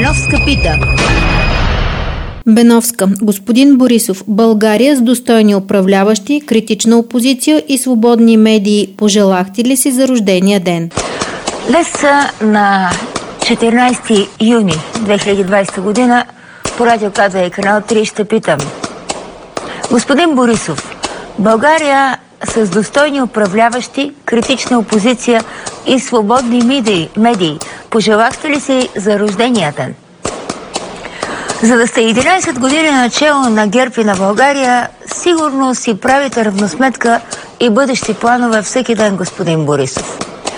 Беновска пита. Беновска. Господин Борисов, България с достойни управляващи, критична опозиция и свободни медии. Пожелахте ли си за рождения ден? Днес на 14 юни 2020 година по Радио КЗ и канал 3 ще питам. Господин Борисов, България с достойни управляващи, критична опозиция и свободни медии. Пожелахте ли си за рождения ден? За да сте 11 години начало на ГЕРБ и на България, сигурно си правите равносметка и бъдещи планове всеки ден, господин Борисов.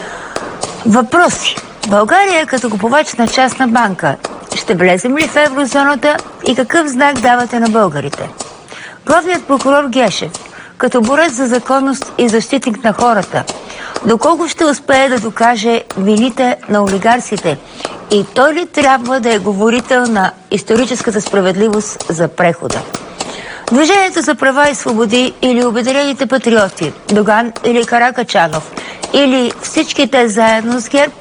Въпроси. България като купувач на частна банка. Ще влезем ли в еврозоната и какъв знак давате на българите? Главният прокурор Гешев, като борец за законност и защитник на хората, доколко ще успее да докаже вините на олигарсите и той ли трябва да е говорител на историческата справедливост за прехода? Движението за права и свободи или Обединените патриоти, Доган или Каракачанов, или всичките заедно с ГЕРБ,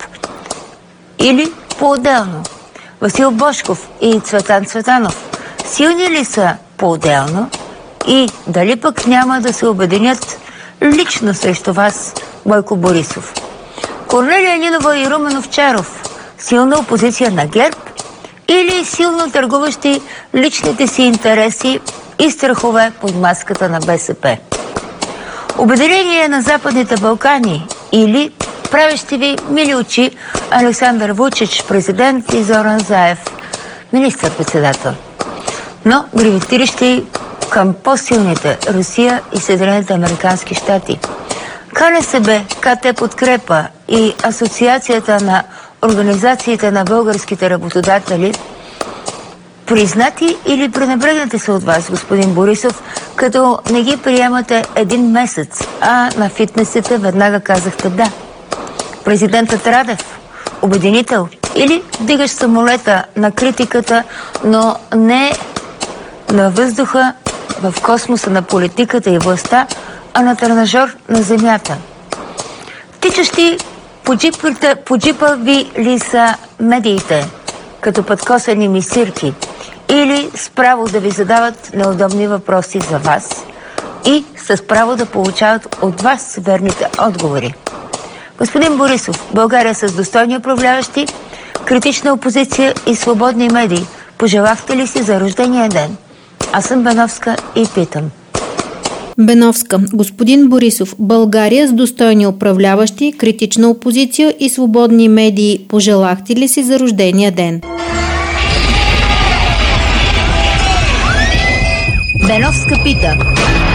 или по-отделно? Васил Божков и Цветан Цветанов силни ли са по-отделно и дали пък няма да се обединят лично срещу вас, Бойко Борисов? Корнелия Нинова и Румен Овчаров силна опозиция на ГЕРБ или силно търгуващи личните си интереси и страхове под маската на БСП? Обединение на Западните Балкани или правещи ви мили очи Александър Вучич, президент, и Зоран Заев, министър-председател, но гравитиращи към по-силните Русия и Съединените американски щати. КНСБ, КТ Подкрепа и Асоциацията на организациите на българските работодатели признати или пренебрегнати са от вас, господин Борисов, като не ги приемате един месец, а на фитнесите веднага казахте да. Президентът Радев, обединител или вдигаш самолета на критиката, но не на въздуха, в космоса на политиката и властта, а на тренажор на земята? Тичащи по джипа ви ли са медиите, като подкосани мисирки, или с право да ви задават неудобни въпроси за вас и с право да получават от вас верните отговори? Господин Борисов, България с достойни управляващи, критична опозиция и свободни медии. Пожелахте ли си за рождения ден? Аз съм Беновска и питам. Беновска. Господин Борисов, България с достойни управляващи, критична опозиция и свободни медии. Пожелахте ли си за рождения ден? Беновска пита.